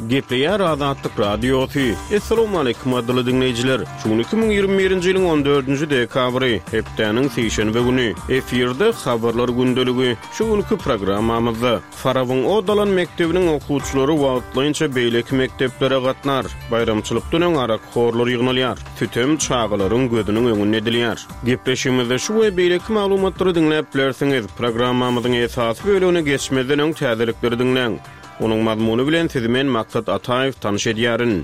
Gepleyer Azatlyk Radiosu. Assalamu alaykum adly dinleyijiler. Şu 2021-nji ýylyň 14-nji dekabry, hepdeniň seýşenbe güni efirde habarlar gündeligi. Şu günkü programmamyzda Farawyň Odalan mekdebiniň okuwçylary wagtlaýynça beýleki mekdeplere gatnar. Bayramçylykdan arak horlar ýygnalýar. Tütem çağalaryň gözüniň öňünde edilýär. Gepleşigimizde şu we beýleki maglumatlary dinläp bilersiňiz. Programmamyzyň esasy bölügine geçmeden öň täzelikleri dinleň. Onun mazmunu bilen sizi men Maksat Ataev tanış edýärin.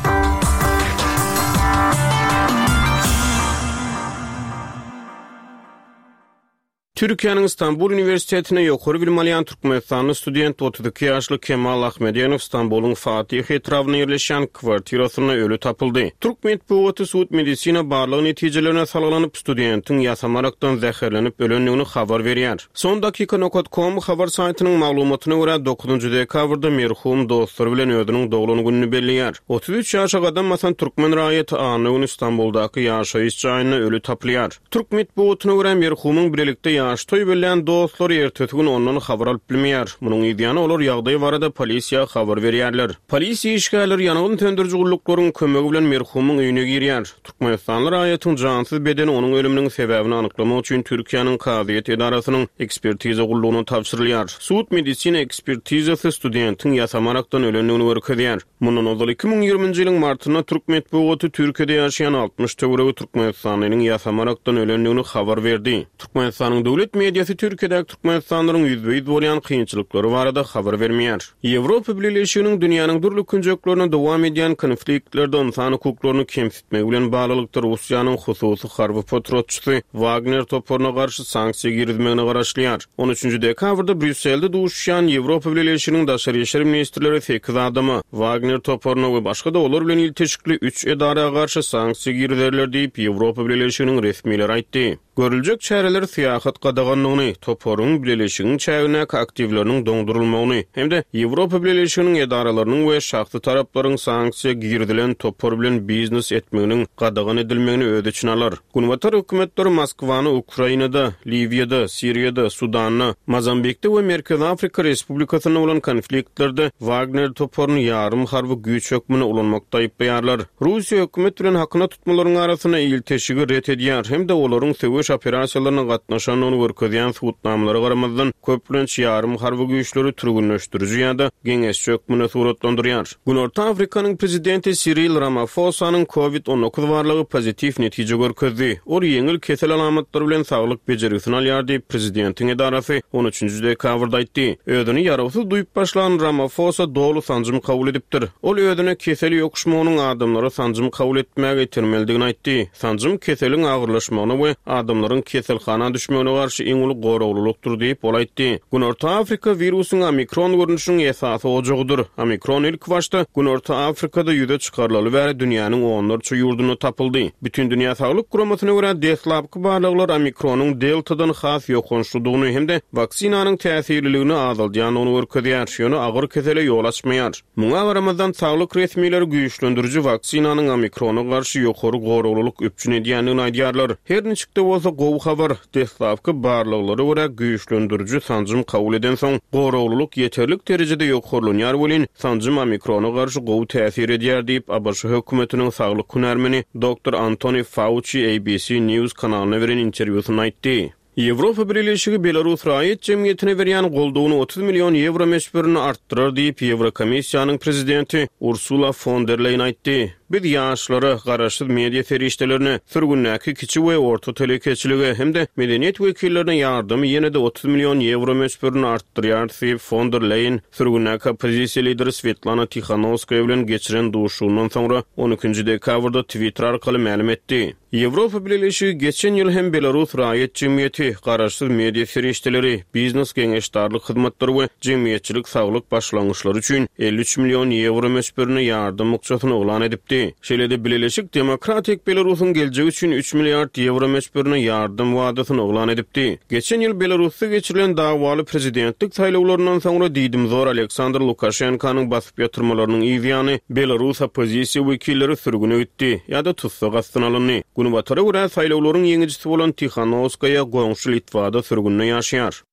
Türkiýanyň Istanbul Üniversitetine ýokary bilim alýan türkmenistanyň student 32 ýaşly Kemal Ahmedýanow Istanbulyň Fatih etrawyna ýerleşen kwartirasyna ölü tapyldy. Türk medeniýeti suud medisina barlyk netijelelerine salanıp studentiň ýasamarakdan zäherlenip ölenligini habar berýär. Son dakika.com habar saýtynyň maglumatyna görä 9-njy dekabrda merhum dostlary bilen özüniň dogulany gününi belliýär. 33 ýaşa adam masan türkmen raýaty anyny Istanbuldaky ýaşaýyş jaýyna ölü tapylýar. Türk medeniýetine görä merhumyň birlikde Toy bilen dostlar ertesi gün ondan habar alıp bilmeýär. Munyň ýa-da olar ýagdaý barada polisiýa habar berýärler. Polisiýa işgärler ýanygyny söndürjü gulluklaryň kömegi bilen merhumyň öýüne girýär. Türkmenistan raýatynyň jansyz bedeni onuň ölüminiň sebäbini anyklamak üçin Türkiýanyň Kadyet edarasynyň ekspertiza gullugyna tapşyrylýar. Suud medisina ekspertizasy studentiň ýasamarakdan ölenligini görkezýär. Mundan ozal 2020-nji ýylyň martyna Türk medeniýeti Türkiýede ýaşaýan 60 töweregi türkmenistanyň ýasamarakdan ölenligini habar berdi. Türkmenistanyň döwlet mediýasy Türkiýede türkmenistanyň ýüzbeýiz bolýan kynçylyklary barada habar bermeýär. Ýewropa Birleşiginiň dünýäniň durly künjeklerine dowam edýän konfliktlerden insan hukuklaryny kemsitmek bilen baglanykda Russiýanyň hususy harby patriotçysy Wagner toporuna garşy sanksiýa girizmegine garaşlýar. 13-nji dekabrda Brüsselde duşýan Ýewropa Birleşiginiň daşary işler ministrleri 8 adamy Wagner toporuny we başga da olar bilen ilteşikli 3 edara garşy sanksiýa girizerler diýip Ýewropa Birleşiginiň resmiýetleri aýtdy. Görüljek çäreler syýasat gadaganlygyny, toporuň Birleşiginiň çägine aktivleriniň doňdurulmagyny hemde Ýewropa Birleşiginiň edaralarynyň we şahsy taraplaryň sanksiýa girdilen topor bilen biznes etmeginiň gadagan edilmegini öňe çynalar. Günbatar hökümetleri Moskwany Ukrainada, Liviýada, Siriýada, Sudanna, Mozambikde we Merkezi Afrika Respublikasyna bolan konfliktlerde Wagner toporuny ýarym harby güýç hökmüne ulanmakda aýplaýarlar. Russiýa hökümet bilen hakyna tutmalaryň arasyna ilteşigi ret edýär hemde olaryň operasiýalaryna gatnaşanyny görkezýän suwutnamalara garamazdan köplenç ýarym harby güýçleri türgünleşdirýär ýa-da geňeş hökmüne suratlandyrýar. Gün Orta Afrikanyň prezidenti Cyril Ramaphosa-nyň COVID-19 barlygy pozitiv netije görkezdi. Ol ýeňil kesel alamatlary bilen saglyk bejerisini alýar diýip prezidentiň edarasy 13-nji dekabrda aýtdy. Özüni ýaragsız duýup başlan Ramaphosa dolu sancym kabul edipdir. Ol özüne kesel ýokuşmagynyň adamlara sancym kabul etmäge ýetirmeligini aýtdy. Sancym keseliň agyrlaşmagyny we adamlaryň keselhana düşmegine garşy iň uly goraglylykdyr diýip bolaýtdy. Gün Orta Afrika virusyň Omikron görnüşiniň esasy ojagydyr. Omikron ilk başda Gün Orta Afrikada ýüze çykarlaly we dünýäniň onlarça ýurduna tapyldy. Bütün dünýä saglyk guramasyna görä deslapky barlyklar Omikronyň deltadan has ýokunçlygyny hemde vaksinanyň täsirliligini azaldýanyny görkezýär. Şonu agyr kesele ýol açmaýar. Muňa garamazdan saglyk resmiýetleri güýçlendiriji vaksinanyň Omikrona garşy ýokary goraglylyk öpçün edýändigini aýdýarlar. Her niçikde bolsa gowy habar deslapky barlyklary görä güýçlendiriji sancym kabul eden soň goraglylyk ýeterlik derejede ýokarlanýar bolan sancym Omikrona garşy gowy täsir edýär diýip ABŞ hökümetiniň saglyk hünärmeni Dr. Anthony Fauci ABC News kanalyna beren interwýusynda aýtdy. Ýewropa Birleşigi Belarus raýat jemgyýetine berýän goldugyny 30 million euro meşberini artdyrar diýip Ýewrokomissiýanyň prezidenti Ursula von der Leyen aýtdy. Biz ýaşlara garaşsyz media feriştelerini sürgünläki kiçi we orta telekeçiligi hemde medeniýet wekillerine ýardymy ýene-de 30 million euro meşberini artdyrýar diýip von der Leyen sürgünläki opozisiýa lideri Svetlana Tikhanovskaya bilen geçiren duşundan soňra 12-nji dekabrda Twitter arkaly ma'lum etdi. Ýewropa Birleşigi geçen ýyl hem Belarus raýat jemgyýeti, garaşsyz media ferişteleri, biznes geňeşdarlyk hyzmatlary we jemgyýetçilik saglyk başlangyçlary üçin 53 million euro meşberini ýardym muksatyny oglan edipdi. Şeýle-de Birleşik Demokratik Belarusyň geljegi üçin 3 milliard euro meşberini ýardym wadasyny oglan edipdi. Geçen ýyl Belarusda geçirilen dagwaly prezidentlik saýlawlaryndan soňra diýdim zor Aleksandr Lukashenkanyň basyp ýatyrmalarynyň ýa-da Belarus opozisiýa wekilleri sürgüne gitdi ýa-da tutsak astyna alyndy. Günbatara görä saýlawlaryň ýeňijisi bolan Tikhanovskaya goňşy Litvada sürgünde ýaşaýar.